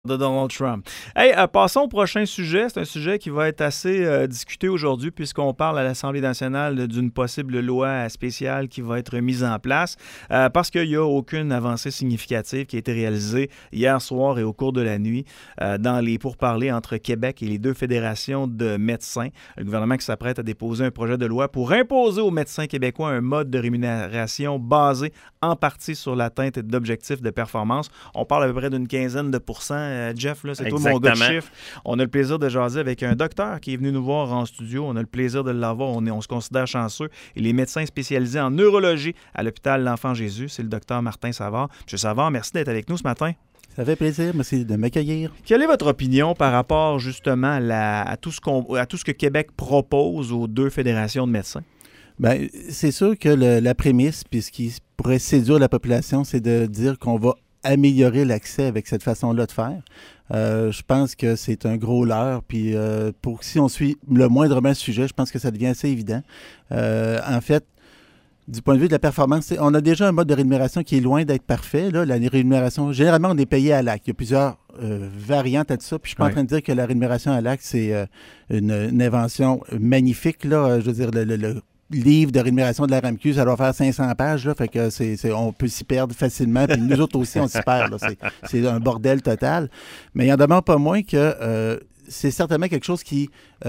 De Donald Trump. Hey, passons au prochain sujet. C'est un sujet qui va être assez discuté aujourd'hui puisqu'on parle à l'Assemblée nationale d'une possible loi spéciale qui va être mise en place parce qu'il n'y a aucune avancée significative qui a été réalisée hier soir et au cours de la nuit dans les pourparlers entre Québec et les deux fédérations de médecins. Le gouvernement qui s'apprête à déposer un projet de loi pour imposer aux médecins québécois un mode de rémunération basé en partie sur l'atteinte d'objectifs de performance. On parle à peu près d'une quinzaine de pourcents. Jeff, là, c'est toi mon gars de chiffres. On a le plaisir de jaser avec un docteur qui est venu nous voir en studio. On a le plaisir de l'avoir. On se considère chanceux. Il est médecin spécialisé en neurologie à l'hôpital L'Enfant Jésus. C'est le docteur Martin Savard. Monsieur Savard, merci d'être avec nous ce matin. Ça fait plaisir. Merci de m'accueillir. Quelle est votre opinion par rapport justement à tout ce que Québec propose aux deux fédérations de médecins? Bien, c'est sûr que la prémisse, puis ce qui pourrait séduire la population, c'est de dire qu'on va améliorer l'accès avec cette façon-là de faire. Je pense que c'est un gros leurre, puis si on suit le moindrement le sujet, je pense que ça devient assez évident. En fait, du point de vue de la performance, on a déjà un mode de rémunération qui est loin d'être parfait. Là. La rémunération, généralement, on est payé à l'acte. Il y a plusieurs variantes à tout ça, puis je suis pas en train de dire que la rémunération à l'acte, c'est une invention magnifique. Là. Je veux dire, le livre de rémunération de la RAMQ, ça doit faire 500 pages, là, fait que on peut s'y perdre facilement, puis nous autres aussi, on s'y perd. Là, c'est un bordel total. Mais il n'en demeure pas moins que c'est certainement quelque chose qui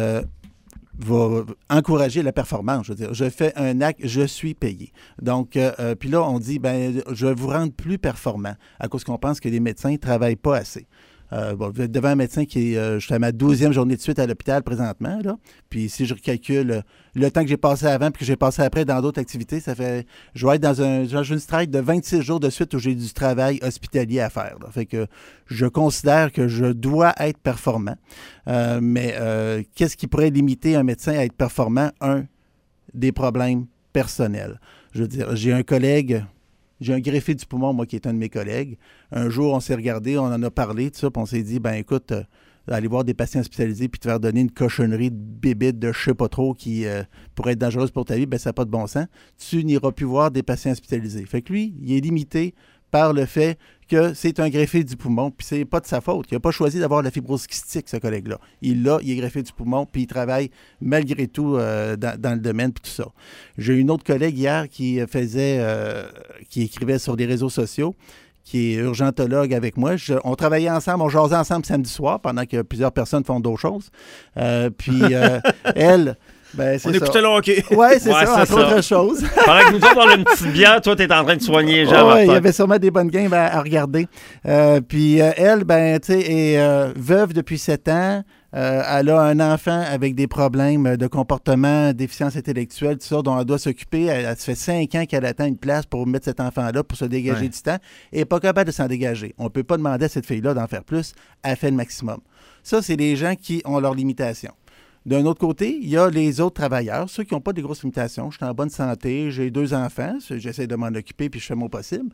va encourager la performance. Je veux dire, je fais un acte, je suis payé. Donc, puis là, on dit, je vais vous rendre plus performant à cause qu'on pense que les médecins ne travaillent pas assez. Vous êtes devant un médecin qui est, je suis à ma 12e journée de suite à l'hôpital présentement, là. Puis si je recalcule le temps que j'ai passé avant puis que j'ai passé après dans d'autres activités, ça fait, je vais être dans une strike de 26 jours de suite où j'ai du travail hospitalier à faire. Là. Fait que je considère que je dois être performant. Mais qu'est-ce qui pourrait limiter un médecin à être performant? Des problèmes personnels. Je veux dire, j'ai un greffé du poumon, moi, qui est un de mes collègues. Un jour, on s'est regardé, on en a parlé, tout ça, puis on s'est dit, écoute, aller voir des patients hospitalisés puis te faire donner une cochonnerie de bébite de je sais pas trop qui pourrait être dangereuse pour ta vie, ça n'a pas de bon sens. Tu n'iras plus voir des patients hospitalisés. Fait que lui, il est limité par le fait que c'est un greffé du poumon, puis c'est pas de sa faute. Il n'a pas choisi d'avoir la fibrose kystique, ce collègue-là. Il est greffé du poumon, puis il travaille malgré tout dans le domaine, puis tout ça. J'ai une autre collègue hier qui écrivait sur les réseaux sociaux, qui est urgentologue avec moi. On travaillait ensemble, on jasait ensemble samedi soir, pendant que plusieurs personnes font d'autres choses. Elle... on écoutait le hockey. Oui, c'est ça, entre autres choses. Pendant que nous autres, on a une petite bière, toi, tu es en train de soigner les gens. Oui, il y avait sûrement des bonnes games à regarder. Puis elle, tu sais, est veuve depuis 7 ans. Elle a un enfant avec des problèmes de comportement, déficience intellectuelle, tout ça, dont elle doit s'occuper. Elle se fait 5 ans qu'elle attend une place pour mettre cet enfant-là, pour se dégager du temps. Elle n'est pas capable de s'en dégager. On ne peut pas demander à cette fille-là d'en faire plus. Elle fait le maximum. Ça, c'est les gens qui ont leurs limitations. D'un autre côté, il y a les autres travailleurs, ceux qui n'ont pas de grosses limitations. Je suis en bonne santé, j'ai 2 enfants, j'essaie de m'en occuper puis je fais mon possible.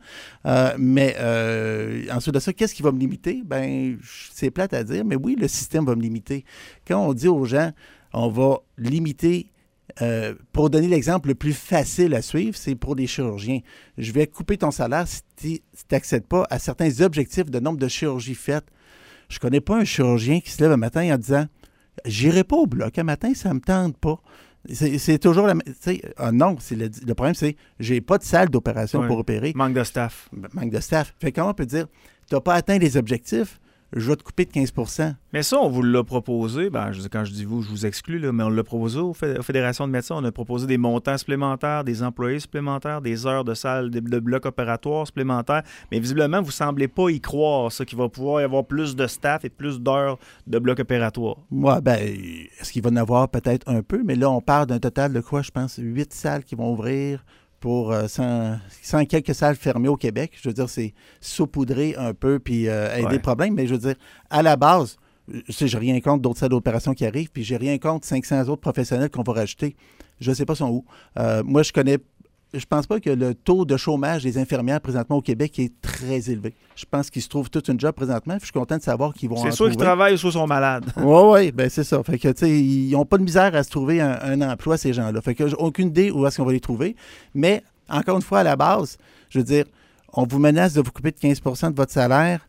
Mais ensuite de ça, qu'est-ce qui va me limiter? C'est plate à dire, mais oui, le système va me limiter. Quand on dit aux gens, on va limiter, pour donner l'exemple le plus facile à suivre, c'est pour les chirurgiens. Je vais couper ton salaire si tu n'accèdes pas à certains objectifs de nombre de chirurgies faites. Je ne connais pas un chirurgien qui se lève un matin en disant « J'irai pas au bloc un matin, ça ne me tente pas. » C'est toujours la... non, le problème, c'est j'ai pas de salle d'opération pour opérer. Manque de staff. Manque de staff. Fait comment on peut dire « Tu n'as pas atteint les objectifs, je vais te couper de 15 ». Mais ça, on vous l'a proposé. Quand je dis vous, je vous exclus, là, mais on l'a proposé aux fédérations de médecins. On a proposé des montants supplémentaires, des employés supplémentaires, des heures de salle de bloc opératoire supplémentaires. Mais visiblement, vous ne semblez pas y croire, ça, qu'il va pouvoir y avoir plus de staff et plus d'heures de bloc opératoire. Moi, est-ce qu'il va en avoir peut-être un peu? Mais là, on parle d'un total de quoi, je pense, 8 salles qui vont ouvrir pour 100 quelques salles fermées au Québec. Je veux dire, c'est saupoudrer un peu puis aider le problème. Mais je veux dire, à la base, j'ai rien contre d'autres salles d'opération qui arrivent, puis j'ai rien contre 500 autres professionnels qu'on va rajouter. Je ne sais pas sont où. Moi, je pense pas que le taux de chômage des infirmières présentement au Québec est très élevé. Je pense qu'ils se trouvent toute une job présentement. Je suis content de savoir qu'ils vont en trouver. C'est sûr qu'ils travaillent ou soit sont malades. Oui, c'est ça. Fait que, tu sais, ils n'ont pas de misère à se trouver un emploi, ces gens-là. Fait que j'ai aucune idée où est-ce qu'on va les trouver. Mais, encore une fois, à la base, je veux dire, on vous menace de vous couper de 15 % de votre salaire.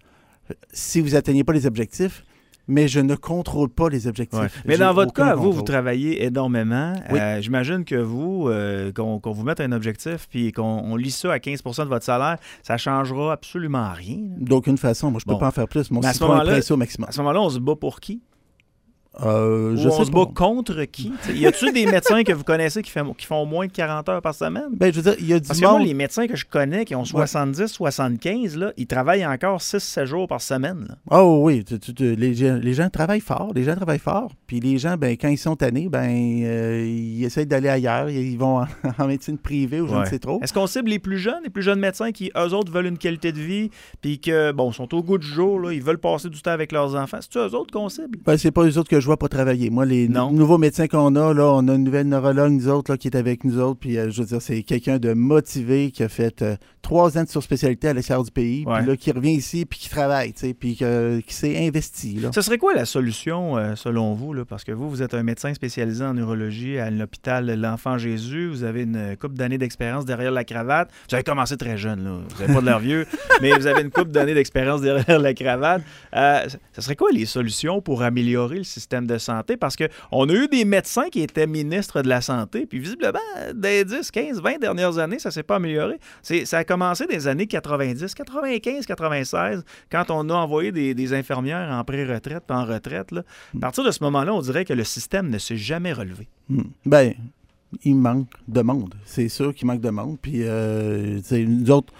si vous n'atteignez pas les objectifs, mais je ne contrôle pas les objectifs. Ouais. Mais dans votre cas, vous contrôle. travaillez énormément. Oui. J'imagine que vous, qu'on vous mette un objectif puis qu'on lit ça à 15 % de votre salaire, ça ne changera absolument rien. D'aucune façon. Moi, je ne peux pas en faire plus. Mon Mais citron est pressé au maximum. À ce moment-là, on se bat pour qui? Je Ou on sais se pas. bat contre qui? T'sais, y a-t-il des médecins que vous connaissez qui font moins de 40 heures par semaine? Ben, je veux dire, il y a du Parce que moi, monde... les médecins que je connais qui ont 70, 75, là, ils travaillent encore 6-7 jours par semaine. Là. Oh oui, les gens travaillent fort. Les gens travaillent fort. Puis les gens, ben, quand ils sont tannés, ben, ils essayent d'aller ailleurs. Ils vont en médecine privée ou je ne sais trop. Est-ce qu'on cible les plus jeunes médecins qui, eux autres, veulent une qualité de vie puis que, bon, sont au goût du jour, là, ils veulent passer du temps avec leurs enfants? C'est-tu eux autres qu'on cible? Ben, c'est pas eux autres que je vois pas travailler. Moi, les nouveaux médecins qu'on a, là, on a une nouvelle neurologue, nous autres, là, qui est avec nous autres. Puis, je veux dire, c'est quelqu'un de motivé qui a fait 3 ans de surspécialité à l'extérieur du pays. Puis là, qui revient ici puis qui travaille, tu sais, puis qui s'est investi. Là. Ce serait quoi la solution, selon vous? Là? Parce que vous êtes un médecin spécialisé en neurologie à l'hôpital L'Enfant Jésus. Vous avez une couple d'années d'expérience derrière la cravate. Vous avez commencé très jeune, là. Vous n'avez pas de l'air vieux, mais vous avez une couple d'années d'expérience derrière la cravate. Ce serait quoi les solutions pour améliorer le système de santé? Parce qu'on a eu des médecins qui étaient ministres de la Santé, puis visiblement, des 10, 15, 20 dernières années, ça ne s'est pas amélioré. Ça a commencé dans les années 90, 95, 96, quand on a envoyé des infirmières en pré-retraite puis en retraite. Là. À partir de ce moment-là, on dirait que le système ne s'est jamais relevé. Ben, il manque de monde. C'est sûr qu'il manque de monde. Puis, nous autres,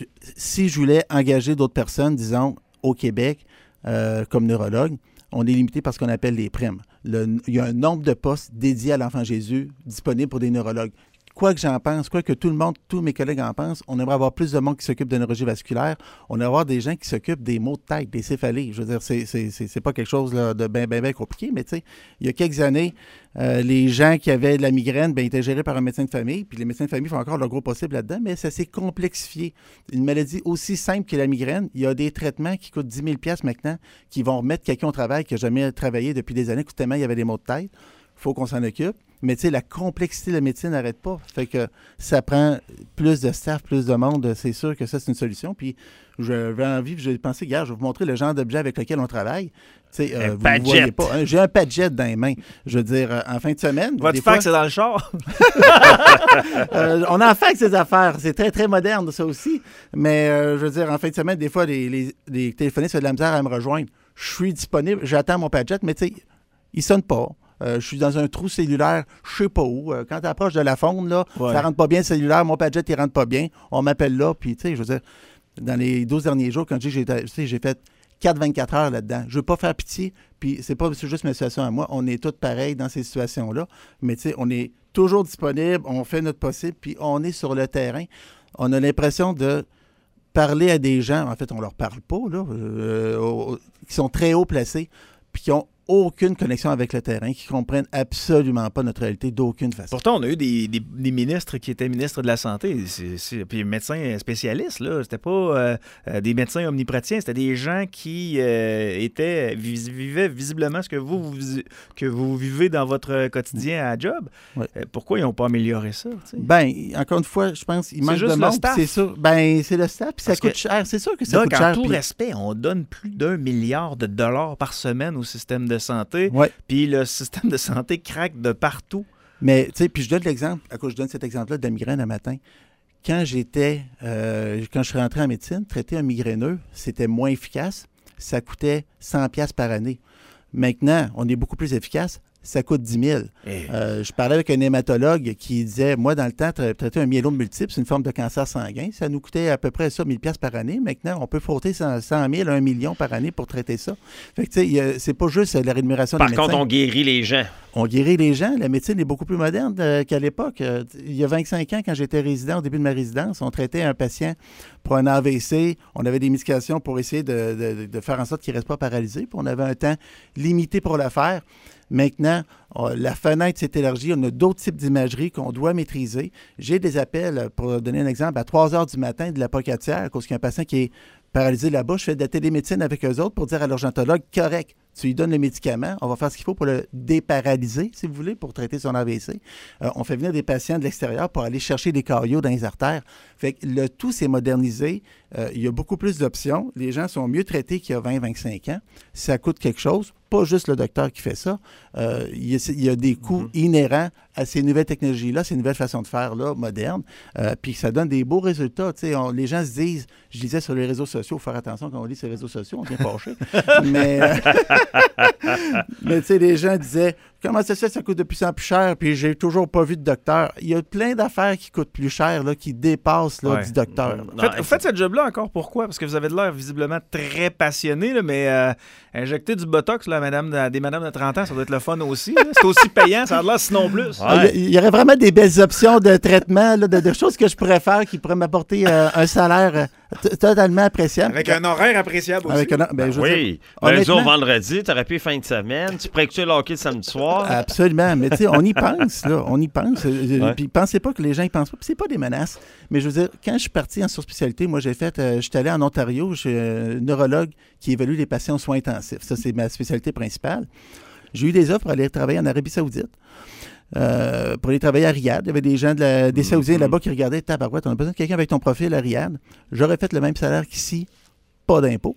si je voulais engager d'autres personnes, disons, au Québec, comme neurologue, on est limité par ce qu'on appelle les primes. Il y a un nombre de postes dédiés à l'Enfant Jésus disponibles pour des neurologues. Quoi que j'en pense, quoi que tout le monde, tous mes collègues en pensent, on aimerait avoir plus de monde qui s'occupe de neurologie vasculaire. On aimerait avoir des gens qui s'occupent des maux de tête, des céphalées. Je veux dire, c'est pas quelque chose là, de bien compliqué, mais tu sais, il y a quelques années, les gens qui avaient de la migraine, ben, ils étaient gérés par un médecin de famille, puis les médecins de famille font encore leur gros possible là-dedans, mais ça s'est complexifié. Une maladie aussi simple que la migraine, il y a des traitements qui coûtent 10 000 $ maintenant, qui vont remettre quelqu'un au travail qui n'a jamais travaillé depuis des années, tellement il y avait des maux de tête. Il faut qu'on s'en occupe. Mais tu sais, la complexité de la médecine n'arrête pas. Fait que ça prend plus de staff, plus de monde. C'est sûr que ça, c'est une solution. Puis j'avais envie, j'ai pensé, regarde, je vais vous montrer le genre d'objet avec lequel on travaille. Tu sais, vous ne voyez pas. Hein, j'ai un Padjet dans les mains. Je veux dire, en fin de semaine. Votre fax, c'est dans le char? On en fait avec ces affaires. C'est très, très moderne, ça aussi. Mais je veux dire, en fin de semaine, des fois, les téléphonistes ont de la misère à me rejoindre. Je suis disponible, j'attends mon Padjet, mais tu sais, il ne sonne pas. Je suis dans un trou cellulaire, je sais pas où. Quand tu approches de la faune, là, ça rentre pas bien le cellulaire, mon Padjet, il rentre pas bien. On m'appelle là, puis tu sais, je veux dire, dans les 12 derniers jours, quand j'ai fait 4-24 heures là-dedans. Je veux pas faire pitié, puis c'est pas juste ma situation à moi. On est tous pareils dans ces situations-là, mais tu sais, on est toujours disponible, on fait notre possible, puis on est sur le terrain. On a l'impression de parler à des gens, en fait, on leur parle pas, là, qui sont très haut placés, puis qui ont aucune connexion avec le terrain, qui ne comprennent absolument pas notre réalité d'aucune façon. Pourtant, on a eu des ministres qui étaient ministres de la Santé, puis médecins spécialistes, là. C'était pas des médecins omnipraticiens, c'était des gens qui vivaient visiblement ce que vous vivez dans votre quotidien à job. Ouais. Pourquoi ils n'ont pas amélioré ça? T'sais? Ben, encore une fois, je pense qu'il manque de monde. C'est sûr. Ben, c'est le staff, puis ça coûte cher. C'est sûr que ça coûte cher. En tout respect, on donne plus d'1 milliard de dollars par semaine au système de santé, puis le système de santé craque de partout. Mais, tu sais, puis je donne l'exemple, je donne cet exemple-là de la migraine un matin. Quand je suis rentré en médecine, traiter un migraineux, c'était moins efficace. Ça coûtait 100 $ par année. Maintenant, on est beaucoup plus efficace. Ça coûte 10 000. Je parlais avec un hématologue qui disait, moi, dans le temps, traiter un myélome multiple, c'est une forme de cancer sanguin. Ça nous coûtait à peu près ça, 1 000 $ par année. Maintenant, on peut frotter 100 000, 1 million par année pour traiter ça. Fait que, tu sais, c'est pas juste la rémunération des médecins. Par contre, on guérit les gens. On guérit les gens. La médecine est beaucoup plus moderne qu'à l'époque. Il y a 25 ans, quand j'étais résident, au début de ma résidence, on traitait un patient pour un AVC. On avait des médications pour essayer de faire en sorte qu'il ne reste pas paralysé. Puis on avait un temps limité pour le faire. Maintenant, la fenêtre s'est élargie. On a d'autres types d'imagerie qu'on doit maîtriser. J'ai des appels, pour donner un exemple, à 3 heures du matin de la pocatière, à cause qu'il y a un patient qui est paralysé là-bas. Je fais de la télémédecine avec eux autres pour dire à l'urgentologue, correct, tu lui donnes le médicament, on va faire ce qu'il faut pour le déparalyser, si vous voulez, pour traiter son AVC. On fait venir des patients de l'extérieur pour aller chercher des caillots dans les artères. Fait que le tout s'est modernisé. Il y a beaucoup plus d'options. Les gens sont mieux traités qu'il y a 20-25 ans. Ça coûte quelque chose. Pas juste le docteur qui fait ça. Il y a des coûts inhérents à ces nouvelles technologies-là, ces nouvelles façons de faire-là, modernes. Puis ça donne des beaux résultats. Les gens se disent, je disais sur les réseaux sociaux, il faut faire attention quand on lit sur les réseaux sociaux, on vient fâché. mais les gens disaient, comment ça se fait, ça coûte de plus en plus cher, puis j'ai toujours pas vu de docteur. Il y a plein d'affaires qui coûtent plus cher, là, qui dépassent du docteur. Faites ce job-là encore, pourquoi? Parce que vous avez de l'air visiblement très passionné, là, mais injecter du Botox là, des madames de 30 ans, ça doit être le fun aussi. Là. C'est aussi payant, ça a de l'air sinon plus. Ouais. Il y aurait vraiment des belles options de traitement, là, de choses que je pourrais faire qui pourraient m'apporter un salaire totalement appréciable. Avec un horaire appréciable aussi. Oui, lundi au vendredi, tu aurais pu fin de semaine, tu pourrais écouter le hockey le samedi soir. Absolument, mais tu sais, on y pense, là, on y pense. Puis pensez pas que les gens y pensent pas, puis c'est pas des menaces. Mais je veux dire, quand je suis parti en surspécialité, moi je suis allé en Ontario, je suis un neurologue qui évalue les patients aux soins intensifs. Ça, c'est ma spécialité principale. J'ai eu des offres pour aller travailler en Arabie Saoudite. Pour aller travailler à Riyad. Il y avait des gens des Saoudiens là-bas qui regardaient, tabarouette, on a besoin de quelqu'un avec ton profil à Riyad. J'aurais fait le même salaire qu'ici, pas d'impôt.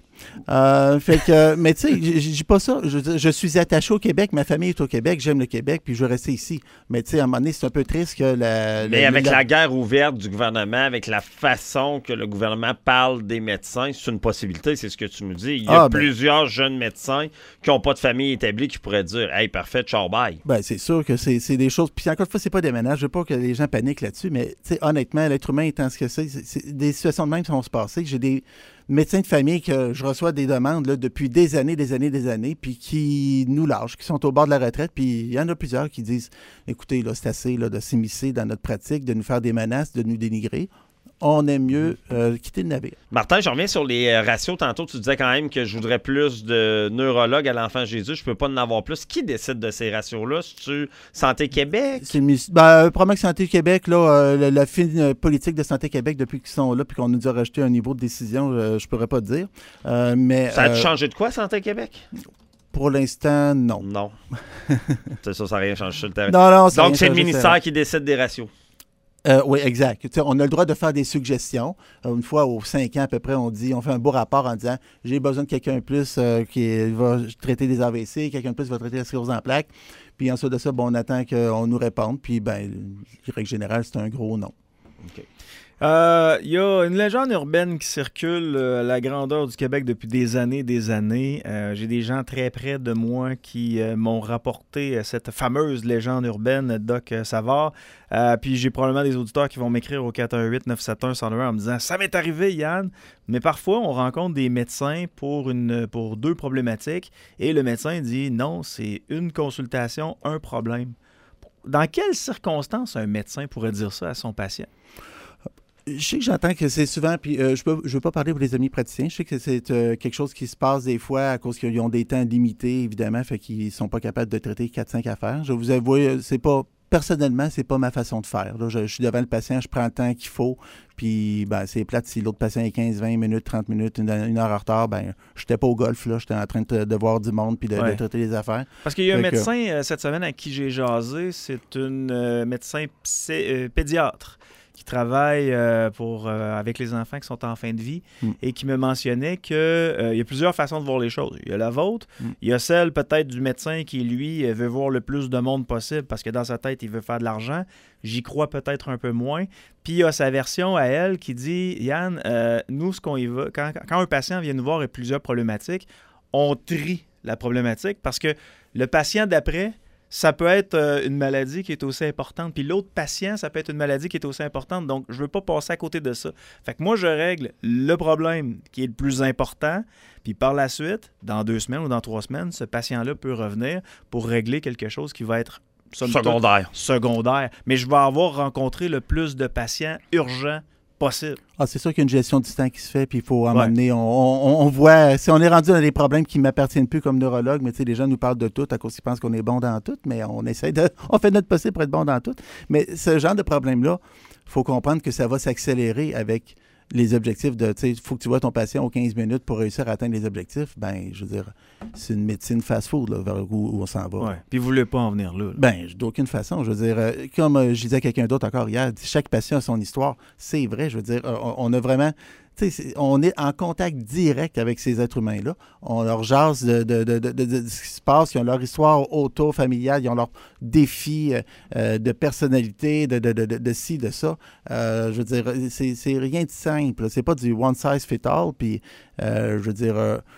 Mais tu sais, je dis pas ça. Je suis attaché au Québec, ma famille est au Québec, j'aime le Québec, puis je vais rester ici. Mais tu sais, à un moment donné, c'est un peu triste que la guerre ouverte du gouvernement, avec la façon que le gouvernement parle des médecins, c'est une possibilité, c'est ce que tu nous dis. Il y a plusieurs jeunes médecins qui n'ont pas de famille établie qui pourraient dire « Hey, parfait, ciao, bye ». Ben, c'est sûr que c'est des choses. Puis encore une fois, c'est pas des ménages. Je veux pas que les gens paniquent là-dessus, mais tu sais, honnêtement, l'être humain étant ce que c'est des situations de même qui vont se passer. J'ai des médecins de famille que je reçois des demandes là, depuis des années, puis qui nous lâchent, qui sont au bord de la retraite, puis il y en a plusieurs qui disent « Écoutez, là, c'est assez là, de s'immiscer dans notre pratique, de nous faire des menaces, de nous dénigrer. On aime mieux quitter le navire. » Martin, je reviens sur les ratios. Tantôt, tu disais quand même que je voudrais plus de neurologues à l'Enfant Jésus. Je peux pas en avoir plus. Qui décide de ces ratios-là? C'est-tu Santé Québec? Probablement que Santé Québec, là, la fine politique de Santé Québec, depuis qu'ils sont là, puis qu'on nous a rajouté un niveau de décision, je pourrais pas te dire. Ça a changé de quoi, Santé Québec? Pour l'instant, non. Non. C'est ça, ça n'a rien changé sur le terrain. Non, donc, c'est le ministère qui décide des ratios. Oui, exact. T'sais, on a le droit de faire des suggestions. Une fois aux 5 ans à peu près, on fait un beau rapport en disant j'ai besoin de quelqu'un de plus qui va traiter des AVC, quelqu'un de plus qui va traiter la sclérose en plaques. Puis ensuite de ça, on attend qu'on nous réponde. Puis, règle générale, c'est un gros non. OK. Il y a une légende urbaine qui circule à la grandeur du Québec depuis des années. J'ai des gens très près de moi qui m'ont rapporté cette fameuse légende urbaine, Doc Savard. Puis j'ai probablement des auditeurs qui vont m'écrire au 418-971-101 en me disant « Ça m'est arrivé, Yann! » Mais parfois, on rencontre des médecins pour 2 problématiques et le médecin dit « Non, c'est une consultation, un problème. » Dans quelles circonstances un médecin pourrait dire ça à son patient? Je sais que j'entends que c'est souvent, puis je veux pas parler pour les amis praticiens, je sais que c'est quelque chose qui se passe des fois à cause qu'ils ont des temps limités, évidemment, fait qu'ils sont pas capables de traiter 4-5 affaires. Je vous avoue, personnellement, c'est pas ma façon de faire. Là, je suis devant le patient, je prends le temps qu'il faut, puis c'est plate si l'autre patient est 15-20 minutes, 30 minutes, une heure en retard, je n'étais pas au golf, là, j'étais en train de voir du monde puis de traiter les affaires. Parce qu'il y a un médecin cette semaine à qui j'ai jasé, c'est une médecin pédiatre qui travaille avec les enfants qui sont en fin de vie et qui me mentionnait qu'il y a plusieurs façons de voir les choses. Il y a la vôtre, il y a celle peut-être du médecin qui, lui, veut voir le plus de monde possible parce que dans sa tête, il veut faire de l'argent. J'y crois peut-être un peu moins. Puis il y a sa version à elle qui dit « Yann, nous, ce qu'on y va, quand un patient vient nous voir avec plusieurs problématiques, on trie la problématique parce que le patient d'après, ça peut être une maladie qui est aussi importante. Puis l'autre patient, ça peut être une maladie qui est aussi importante. Donc, je ne veux pas passer à côté de ça. Fait que moi, je règle le problème qui est le plus important. Puis par la suite, dans 2 semaines ou dans 3 semaines, ce patient-là peut revenir pour régler quelque chose qui va être secondaire. Mais je vais avoir rencontré le plus de patients urgents possible. C'est sûr qu'il y a une gestion du temps qui se fait, puis il faut en amener. On voit, si on est rendu dans des problèmes qui ne m'appartiennent plus comme neurologue, mais tu sais, les gens nous parlent de tout à cause qu'ils pensent qu'on est bon dans tout, mais on fait notre possible pour être bon dans tout. Mais ce genre de problème-là, il faut comprendre que ça va s'accélérer avec les objectifs de, tu sais, il faut que tu vois ton patient aux 15 minutes pour réussir à atteindre les objectifs, ben, je veux dire, c'est une médecine fast-food, là, vers où on s'en va. Ouais. Puis vous voulez pas en venir là. Ben, d'aucune façon. Je veux dire, comme je disais à quelqu'un d'autre encore hier, chaque patient a son histoire. C'est vrai, je veux dire, on a vraiment... On est en contact direct avec ces êtres humains-là. On leur jase de ce qui se passe. Ils ont leur histoire auto-familiale. Ils ont leurs défis de personnalité, de ci, de ça. Je veux dire, c'est rien de simple. C'est pas du one size fit all. Puis, je veux dire...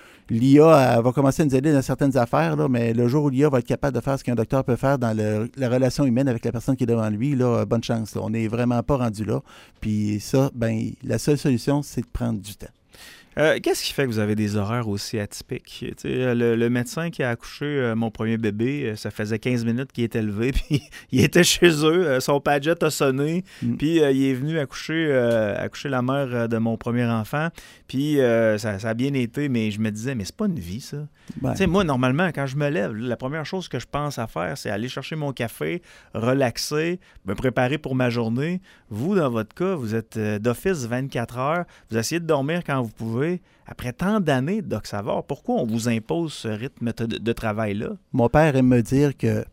l'IA va commencer à nous aider dans certaines affaires, là, mais le jour où l'IA va être capable de faire ce qu'un docteur peut faire dans la relation humaine avec la personne qui est devant lui, là, bonne chance. Là. On n'est vraiment pas rendu là. Puis ça, ben, la seule solution, c'est de prendre du temps. Qu'est-ce qui fait que vous avez des horaires aussi atypiques? Le médecin qui a accouché mon premier bébé, ça faisait 15 minutes qu'il était levé, puis il était chez eux, son Padgett a sonné, puis il est venu accoucher la mère de mon premier enfant, puis ça a bien été, mais je me disais, mais c'est pas une vie, ça. Ben. Moi, normalement, quand je me lève, la première chose que je pense à faire, c'est aller chercher mon café, relaxer, me préparer pour ma journée. Vous, dans votre cas, vous êtes d'office 24 heures, vous essayez de dormir quand vous pouvez. Après tant d'années, Doc Savard, pourquoi on vous impose ce rythme de travail-là? Mon père aime me dire que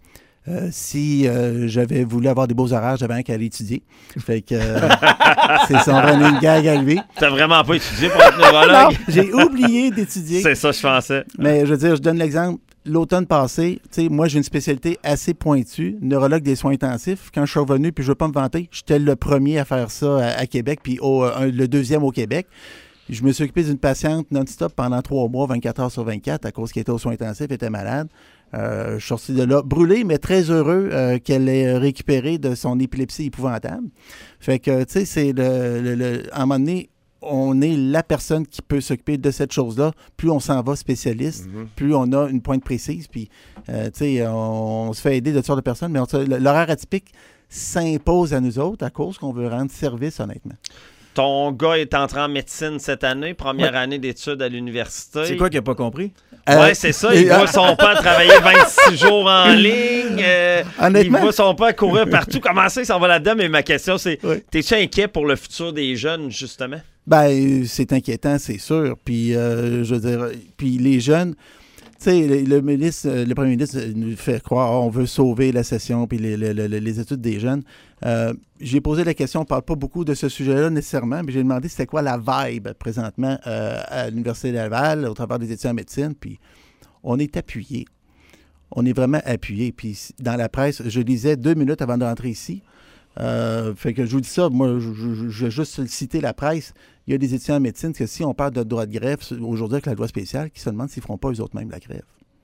si j'avais voulu avoir des beaux horaires, j'avais qu'à aller étudier. Fait que c'est son running gag à lui. T'as vraiment pas étudié pour être neurologue? Non, j'ai oublié d'étudier. C'est ça, je pensais. Mais je veux dire, je donne l'exemple. L'automne passé, tu sais, moi, j'ai une spécialité assez pointue, neurologue des soins intensifs. Quand je suis revenu, puis je veux pas me vanter, j'étais le premier à faire ça à Québec, puis le deuxième au Québec. Je me suis occupé d'une patiente non-stop pendant 3 mois, 24 heures sur 24, à cause qu'elle était aux soins intensifs, elle était malade. Je suis sorti de là brûlé, mais très heureux qu'elle ait récupéré de son épilepsie épouvantable. Fait que, tu sais, c'est à un moment donné, on est la personne qui peut s'occuper de cette chose-là. Plus on s'en va spécialiste, plus on a une pointe précise. Puis, tu sais, on se fait aider de toutes sortes de personnes, mais l'horaire atypique s'impose à nous autres à cause qu'on veut rendre service, honnêtement. Ton gars est entré en médecine cette année, première année d'études à l'université. C'est quoi qu'il n'a pas compris? Oui, c'est ça. Il voit son père travailler 26 jours en ligne. Il voit son père courir partout. Comment ça va là-dedans? Mais ma question, c'est, t'es-tu inquiet pour le futur des jeunes, justement? Ben, c'est inquiétant, c'est sûr. Puis, je veux dire, puis les jeunes... Tu sais, le premier ministre nous fait croire on veut sauver la session puis les études des jeunes. J'ai posé la question, on ne parle pas beaucoup de ce sujet-là nécessairement, mais j'ai demandé c'était quoi la vibe présentement à l'Université Laval au travers des études en médecine. Puis on est appuyé. On est vraiment appuyé. Puis dans la presse, je lisais 2 minutes avant de rentrer ici. Fait que je vous dis ça, moi, je vais juste citer la presse. Il y a des étudiants en médecine que si on parle de droit de grève aujourd'hui avec la loi spéciale, qui se demandent s'ils ne feront pas eux-mêmes la grève.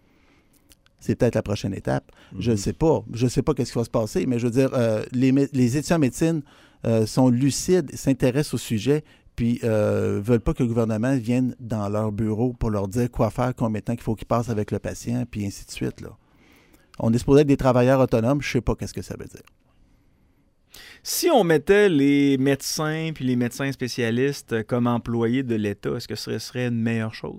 C'est peut-être la prochaine étape. Je ne sais pas. Je ne sais pas qu'est-ce qui va se passer, mais je veux dire, les étudiants en médecine sont lucides, s'intéressent au sujet, puis ne veulent pas que le gouvernement vienne dans leur bureau pour leur dire quoi faire, combien de temps qu'il faut qu'ils passent avec le patient, puis ainsi de suite, là. On est supposé être des travailleurs autonomes, je ne sais pas qu'est-ce que ça veut dire. Si on mettait les médecins puis les médecins spécialistes comme employés de l'État, est-ce que ce serait une meilleure chose?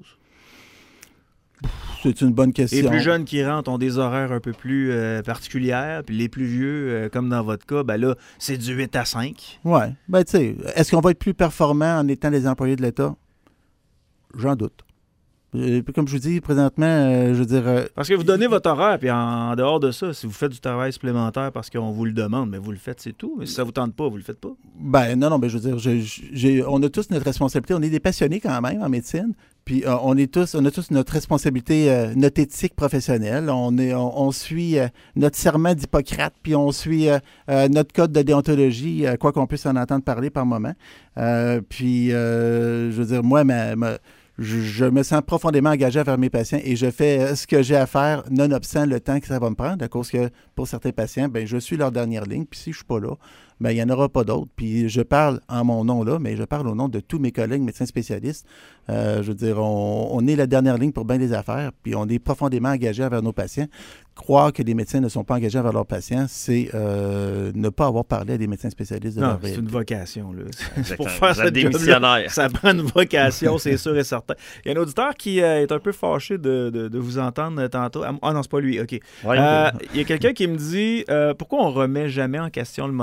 C'est une bonne question. Les plus jeunes qui rentrent ont des horaires un peu plus particulières, puis les plus vieux, comme dans votre cas, ben là, c'est du 8 à 5. Oui. Ben, tu sais, est-ce qu'on va être plus performant en étant des employés de l'État? J'en doute. Comme je vous dis, présentement, je veux dire... Parce que vous donnez votre horaire, puis en dehors de ça, si vous faites du travail supplémentaire parce qu'on vous le demande, mais vous le faites, c'est tout. Mais si ça vous tente pas, vous le faites pas. Ben non, mais je veux dire, on a tous notre responsabilité. On est des passionnés quand même en médecine, puis on a tous notre responsabilité, notre éthique professionnelle. On suit notre serment d'Hippocrate, puis on suit notre code de déontologie, quoi qu'on puisse en entendre parler par moment. Puis, je veux dire, moi, je me sens profondément engagé envers mes patients et je fais ce que j'ai à faire, nonobstant le temps que ça va me prendre, à cause que pour certains patients, ben je suis leur dernière ligne, puis si je ne suis pas là, ben il n'y en aura pas d'autres. Puis je parle en mon nom là, mais je parle au nom de tous mes collègues médecins spécialistes. Je veux dire, on est la dernière ligne pour bien des affaires, puis on est profondément engagé envers nos patients. Croire que les médecins ne sont pas engagés envers leurs patients, c'est ne pas avoir parlé à des médecins spécialistes de leur réalité. C'est une vocation, là. Pour faire ce démissionnaire. Ça prend une vocation, c'est sûr et certain. Il y a un auditeur qui est un peu fâché de vous entendre tantôt. Ah non, c'est pas lui, OK. Ouais, il y a quelqu'un qui me dit pourquoi on remet jamais en question le modèle québécois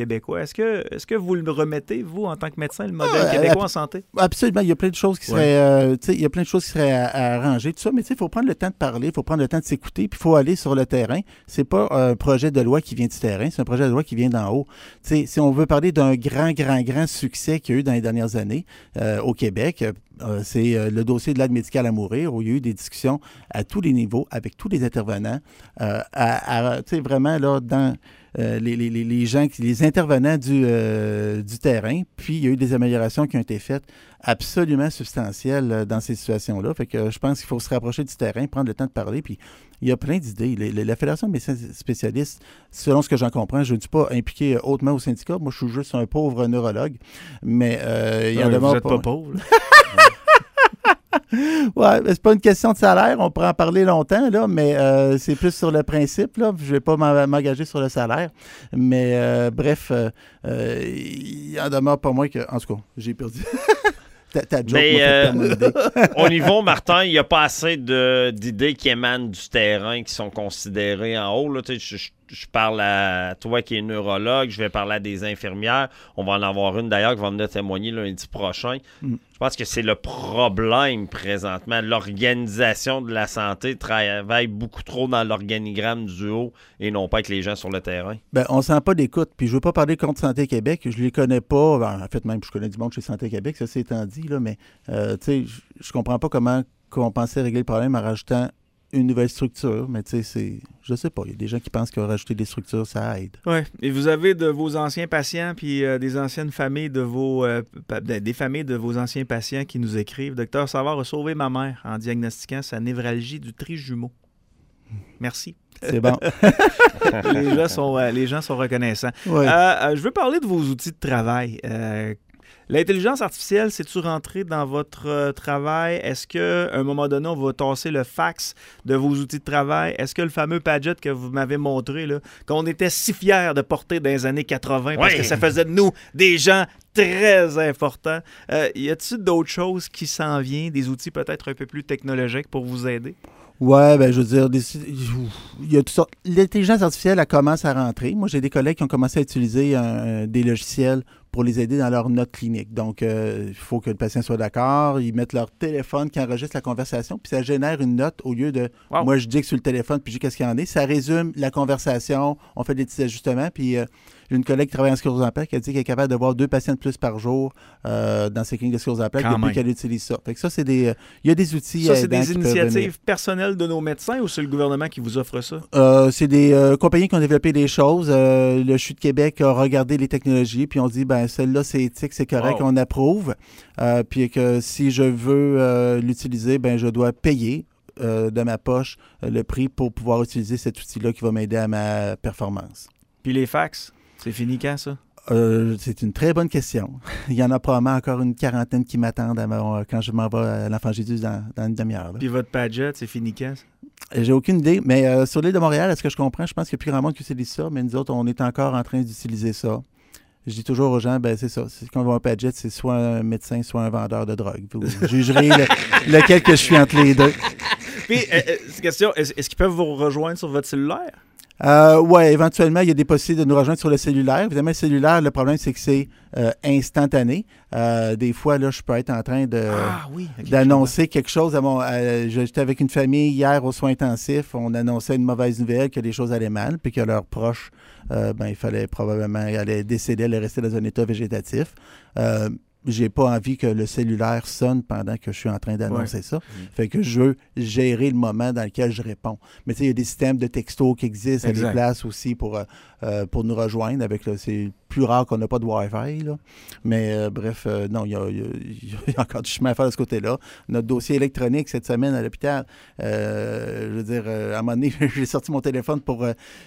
québécois. Est-ce que vous le remettez, vous, en tant que médecin, le modèle québécois en santé? Absolument. Il y a plein de choses qui seraient, il y a plein de choses qui seraient à arranger, tout ça. Mais il faut prendre le temps de parler, il faut prendre le temps de s'écouter, puis il faut aller sur le terrain. C'est pas un projet de loi qui vient du terrain, c'est un projet de loi qui vient d'en haut. Si on veut parler d'un grand succès qu'il y a eu dans les dernières années au Québec, c'est le dossier de l'aide médicale à mourir, où il y a eu des discussions à tous les niveaux, avec tous les intervenants, vraiment là, dans les intervenants du terrain. Puis, il y a eu des améliorations qui ont été faites absolument substantielles dans ces situations-là. Fait que je pense qu'il faut se rapprocher du terrain, prendre le temps de parler. Puis, il y a plein d'idées. La Fédération de médecins spécialistes, selon ce que j'en comprends, je ne suis pas impliqué hautement au syndicat. Moi, je suis juste un pauvre neurologue. Mais il y en a vous n'êtes pas pauvre. Ouais, c'est pas une question de salaire, on pourrait en parler longtemps, là, mais c'est plus sur le principe, là. Je vais pas m'engager sur le salaire. Mais bref, il en demeure pas moins que. En tout cas, j'ai perdu. Ta joke m'a fait perdre mon idée. Au niveau, Martin, il n'y a pas assez d'idées qui émanent du terrain qui sont considérées en haut. Là. Je parle à toi qui es neurologue, je vais parler à des infirmières. On va en avoir une d'ailleurs qui va venir témoigner lundi prochain. Je pense que c'est le problème présentement. L'organisation de la santé travaille beaucoup trop dans l'organigramme du haut et non pas avec les gens sur le terrain. Bien, on ne sent pas d'écoute. Puis je ne veux pas parler contre Santé Québec. Je ne les connais pas. Ben, en fait, même, je connais du monde chez Santé Québec, ça c'est étant dit. Là, mais tu sais, je comprends pas comment on pensait régler le problème en rajoutant une nouvelle structure, mais tu sais, je sais pas. Il y a des gens qui pensent que rajouter des structures, ça aide. Oui. Et vous avez de vos anciens patients, puis des anciennes familles des familles de vos anciens patients qui nous écrivent. Docteur Savard a sauvé ma mère en diagnostiquant sa névralgie du trijumeau. Merci. C'est bon. les gens sont reconnaissants. Ouais. Je veux parler de vos outils de travail. L'intelligence artificielle, c'est-tu rentré dans votre travail? Est-ce qu'à un moment donné, on va tasser le fax de vos outils de travail? Est-ce que le fameux Padgett que vous m'avez montré, là, qu'on était si fiers de porter dans les années 80 parce que ça faisait de nous des gens très importants, y a-t-il d'autres choses qui s'en viennent, des outils peut-être un peu plus technologiques pour vous aider? Ouais, ben je veux dire, il y a toutes sortes. L'intelligence artificielle, elle commence à rentrer. Moi, j'ai des collègues qui ont commencé à utiliser des logiciels pour les aider dans leur note clinique. Donc, il faut que le patient soit d'accord. Ils mettent leur téléphone qui enregistre la conversation, puis ça génère une note au lieu de moi, je dis que sur le téléphone, puis je dis qu'est-ce qu'il y en est. Ça résume la conversation, on fait des petits ajustements, puis j'ai une collègue qui travaille en sclérose en plaques qui a dit qu'elle est capable de voir 2 patients de plus par jour dans ses cliniques de sclérose en plaques depuis qu'elle utilise ça. Fait que ça, c'est il y a des outils. Ça, c'est des initiatives personnelles de nos médecins ou c'est le gouvernement qui vous offre ça? C'est des compagnies qui ont développé des choses. Le CHU de Québec a regardé les technologies, puis on dit, ben celle-là, c'est éthique, c'est correct, on approuve. Puis que si je veux l'utiliser, ben je dois payer de ma poche le prix pour pouvoir utiliser cet outil-là qui va m'aider à ma performance. Puis les fax, c'est fini quand, ça? C'est une très bonne question. Il y en a probablement encore une quarantaine qui m'attendent quand je m'en vais à l'Enfant Jésus dans une demi-heure. Là. Puis votre Padgett, c'est fini quand? J'ai aucune idée, mais sur l'île de Montréal, est-ce que je comprends? Je pense qu'il n'y a plus grand monde qui utilise ça, mais nous autres, on est encore en train d'utiliser ça. Je dis toujours aux gens, ben c'est ça. Quand on va un Padgett, c'est soit un médecin, soit un vendeur de drogue. Vous jugerez lequel que je suis entre les deux. Puis, question, est-ce qu'ils peuvent vous rejoindre sur votre cellulaire? Oui, éventuellement, il y a des possibilités de nous rejoindre sur le cellulaire. Évidemment, le cellulaire, le problème, c'est que c'est instantané. Des fois, là, je peux être en train d'annoncer quelque chose. J'étais avec une famille hier aux soins intensifs. On annonçait une mauvaise nouvelle, que les choses allaient mal, puis que leurs proches, il fallait probablement aller décéder, aller rester dans un état végétatif. J'ai pas envie que le cellulaire sonne pendant que je suis en train d'annoncer ça. Fait que je veux gérer le moment dans lequel je réponds. Mais tu sais, il y a des systèmes de texto qui existent à des places aussi pour nous rejoindre. C'est plus rare qu'on n'a pas de Wi-Fi. Là. Mais bref, non, il y a encore du chemin à faire de ce côté-là. Notre dossier électronique cette semaine à l'hôpital, je veux dire, à un moment donné, j'ai sorti mon téléphone pour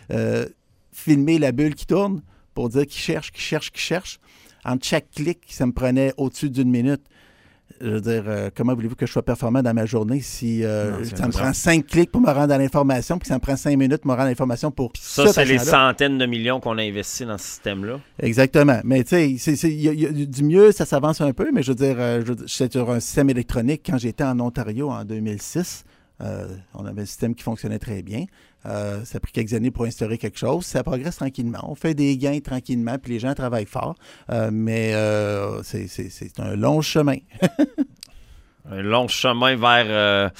filmer la bulle qui tourne, pour dire qu'il cherche. Entre chaque clic, ça me prenait au-dessus d'1 minute. Je veux dire, comment voulez-vous que je sois performant dans ma journée si ça me prend 5 clics pour me rendre à l'information, puis ça me prend 5 minutes pour me rendre à l'information pour ça, c'est les centaines de millions qu'on a investis dans ce système-là. Exactement. Mais tu sais, du mieux, ça s'avance un peu, mais je veux dire, j'étais sur un système électronique quand j'étais en Ontario en 2006. On avait un système qui fonctionnait très bien. Ça a pris quelques années pour instaurer quelque chose. Ça progresse tranquillement. On fait des gains tranquillement, puis les gens travaillent fort. Mais c'est un long chemin. Un long chemin vers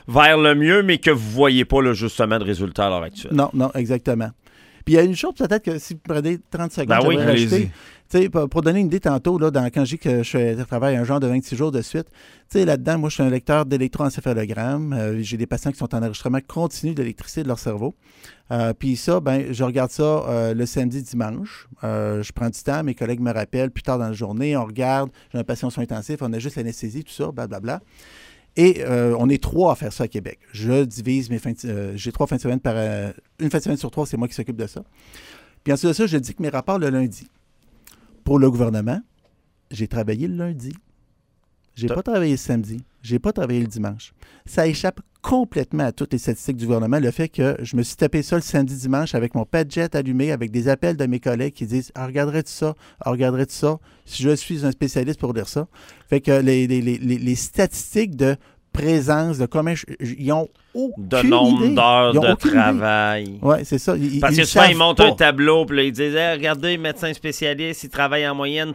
le mieux, mais que vous ne voyez pas là, justement de résultats à l'heure actuelle. Non, exactement. Puis il y a une chose peut-être que si vous prenez 30 secondes, oui, rajouter. Pour donner une idée tantôt, là, quand je dis que je travaille un genre de 26 jours de suite, là-dedans, moi, je suis un lecteur d'électroencéphalogramme. J'ai des patients qui sont en enregistrement continu d'électricité de leur cerveau. Puis ça, je regarde ça le samedi, dimanche. Je prends du temps, mes collègues me rappellent plus tard dans la journée, on regarde, j'ai un patient en soins intensifs, on a juste l'anesthésie, tout ça, blablabla. Et on est 3 à faire ça à Québec. Je divise j'ai 3 fins de semaine une fin de semaine sur 3, c'est moi qui s'occupe de ça. Puis ensuite de ça, je dis que mes rapports le lundi. Pour le gouvernement, j'ai travaillé le lundi. J'ai pas travaillé le samedi. J'ai pas travaillé le dimanche. Ça échappe complètement à toutes les statistiques du gouvernement, le fait que je me suis tapé ça le samedi-dimanche avec mon Padjet allumé, avec des appels de mes collègues qui disent « Ah, regarderais-tu ça? Ah, regarderais-tu ça? » Si je suis un spécialiste pour lire ça. Fait que les statistiques de présence, de combien ils ont aucune de nombre idée. D'heures de travail. Oui, c'est ça. Parce que souvent, ils montent un tableau, puis là, ils disent regardez, médecin spécialiste, il travaille en moyenne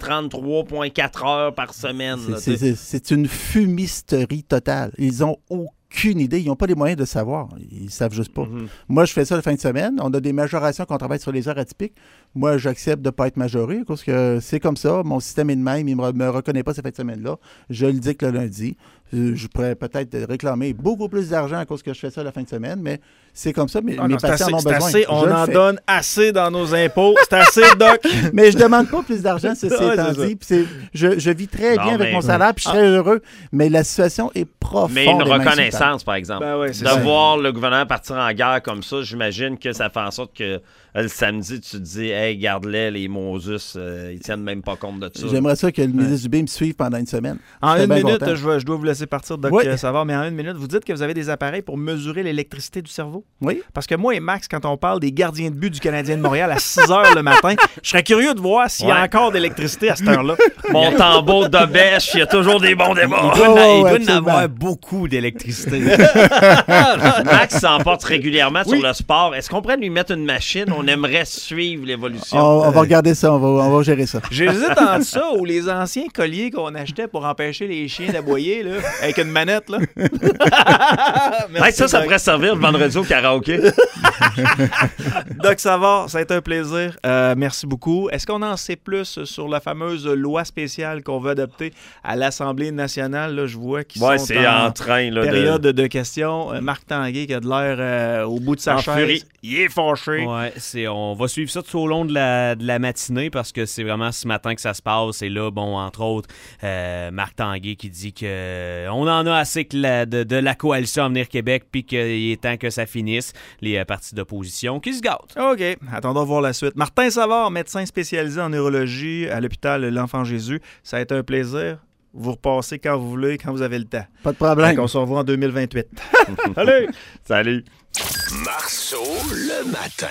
33,4 heures par semaine. C'est une fumisterie totale. Ils ont aucune idée. Ils n'ont pas les moyens de savoir. Ils ne savent juste pas. Mm-hmm. Moi, je fais ça la fin de semaine. On a des majorations quand on travaille sur les heures atypiques. Moi, j'accepte de ne pas être majoré parce que c'est comme ça. Mon système est de même. Il ne me reconnaît pas cette fin de semaine-là. Je le dis que le lundi. Je pourrais peut-être réclamer beaucoup plus d'argent à cause que je fais ça la fin de semaine, mais c'est comme ça. Mes patients en ont besoin. On en donne assez dans nos impôts. C'est assez, Doc. Mais je ne demande pas plus d'argent, ceci étant dit. Je vis très bien avec mon salaire, puis je suis très heureux. Mais la situation est profonde. Mais une reconnaissance, par exemple. De voir le gouvernement partir en guerre comme ça, j'imagine que ça fait en sorte que le samedi, tu te dis, hey, garde-les, Moses, ils tiennent même pas compte de ça. J'aimerais ça que le ministre Dubé me suive pendant une semaine. En une minute, je dois vous laisser partir, Doc Savard, mais en une minute, vous dites que vous avez des appareils pour mesurer l'électricité du cerveau? Oui. Parce que moi et Max, quand on parle des gardiens de but du Canadien de Montréal à 6 h le matin, je serais curieux de voir s'il y a encore d'électricité à cette heure-là. Mon tambour de bêche, il y a toujours des bons débats. Il doit y avoir beaucoup d'électricité. Max s'emporte régulièrement sur le sport. Est-ce qu'on pourrait lui mettre une machine? On aimerait suivre l'évolution. On va regarder ça, on va gérer ça. J'hésite entre ça ou les anciens colliers qu'on achetait pour empêcher les chiens d'aboyer, là, avec une manette. Là. Merci, ça pourrait servir le vendredi au karaoké. Doc Savard, ça a été un plaisir. Merci beaucoup. Est-ce qu'on en sait plus sur la fameuse loi spéciale qu'on veut adopter à l'Assemblée nationale? Là, je vois qu'ils sont c'est en train là, période de questions. Marc Tanguay qui a de l'air au bout de sa chaise. Furie. Il est fâché. Ouais, on va suivre ça tout au long de la matinée parce que c'est vraiment ce matin que ça se passe. Et là, entre autres, Marc Tanguay qui dit qu'on en a assez de la coalition Avenir Québec puis qu'il est temps que ça finisse. Les partis d'opposition qui se gâtent. OK. Attendons de voir la suite. Martin Savard, médecin spécialisé en neurologie à l'hôpital L'Enfant Jésus. Ça a été un plaisir. Vous repassez quand vous voulez, quand vous avez le temps. Pas de problème. On se revoit en 2028. Salut! Salut! Marceau le matin.